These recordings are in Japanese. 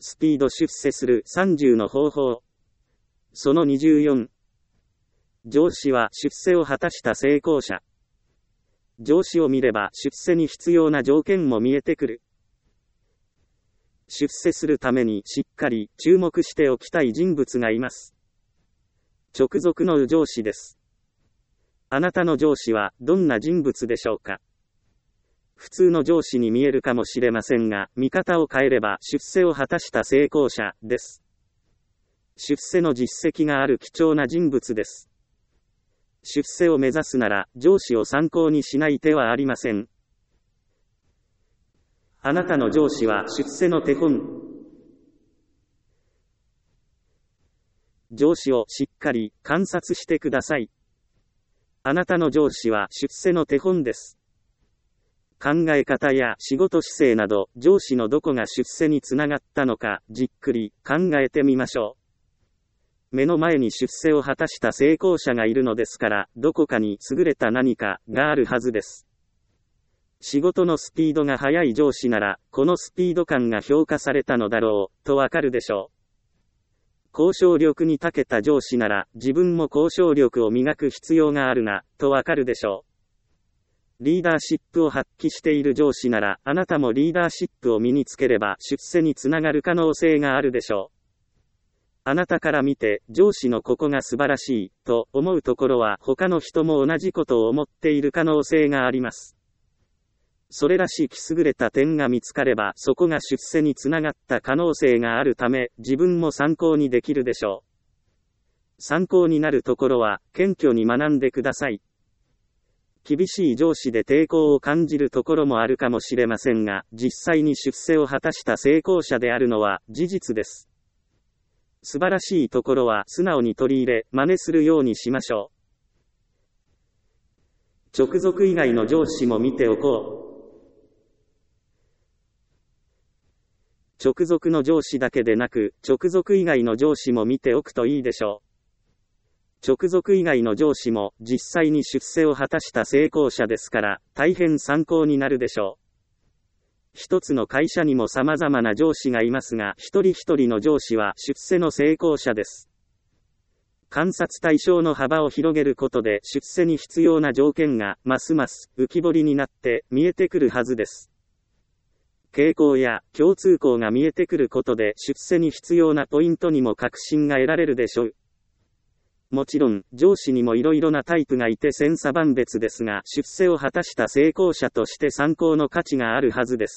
スピード出世する30の方法。その24。上司は出世を果たした成功者。上司を見れば出世に必要な条件も見えてくる。出世するためにしっかり注目しておきたい人物がいます。直属の上司です。あなたの上司はどんな人物でしょうか。普通の上司に見えるかもしれませんが、見方を変えれば出世を果たした成功者です。出世の実績がある貴重な人物です。出世を目指すなら上司を参考にしない手はありません。あなたの上司は出世の手本。上司をしっかり観察してください。あなたの上司は出世の手本です。考え方や仕事姿勢など上司のどこが出世につながったのかじっくり考えてみましょう。目の前に出世を果たした成功者がいるのですから、どこかに優れた何かがあるはずです。仕事のスピードが速い上司なら、このスピード感が評価されたのだろう、とわかるでしょう。交渉力に長けた上司なら、自分も交渉力を磨く必要があるな、とわかるでしょう。リーダーシップを発揮している上司なら、あなたもリーダーシップを身につければ出世につながる可能性があるでしょう。あなたから見て、上司のここが素晴らしい、と思うところは他の人も同じことを思っている可能性があります。それらしき優れた点が見つかれば、そこが出世につながった可能性があるため、自分も参考にできるでしょう。参考になるところは、謙虚に学んでください。厳しい上司で抵抗を感じるところもあるかもしれませんが、実際に出世を果たした成功者であるのは事実です。素晴らしいところは素直に取り入れ、真似するようにしましょう。直属以外の上司も見ておこう。直属の上司だけでなく、直属以外の上司も見ておくといいでしょう。直属以外の上司も実際に出世を果たした成功者ですから、大変参考になるでしょう。一つの会社にも様々な上司がいますが、一人一人の上司は出世の成功者です。観察対象の幅を広げることで出世に必要な条件がますます浮き彫りになって見えてくるはずです。傾向や共通項が見えてくることで出世に必要なポイントにも確信が得られるでしょう。もちろん、上司にもいろいろなタイプがいて千差万別ですが、出世を果たした成功者として参考の価値があるはずです。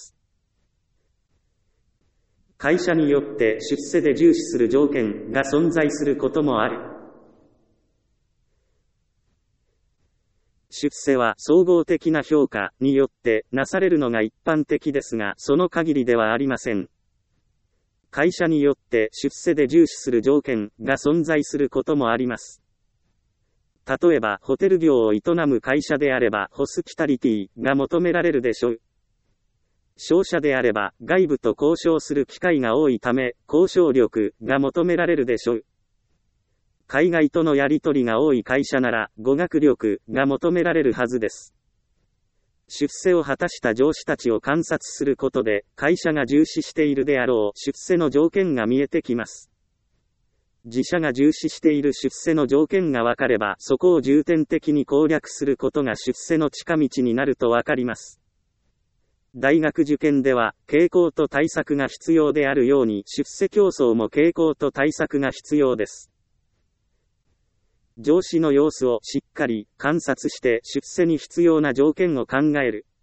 会社によって出世で重視する条件が存在することもある。出世は総合的な評価によってなされるのが一般的ですが、その限りではありません。会社によって出世で重視する条件が存在することもあります。例えば、ホテル業を営む会社であれば、ホスピタリティが求められるでしょう。商社であれば、外部と交渉する機会が多いため、交渉力が求められるでしょう。海外とのやり取りが多い会社なら、語学力が求められるはずです。出世を果たした上司たちを観察することで、会社が重視しているであろう出世の条件が見えてきます。自社が重視している出世の条件が分かれば、そこを重点的に攻略することが出世の近道になると分かります。大学受験では、傾向と対策が必要であるように、出世競争も傾向と対策が必要です。上司の様子をしっかり観察して出世に必要な条件を考える。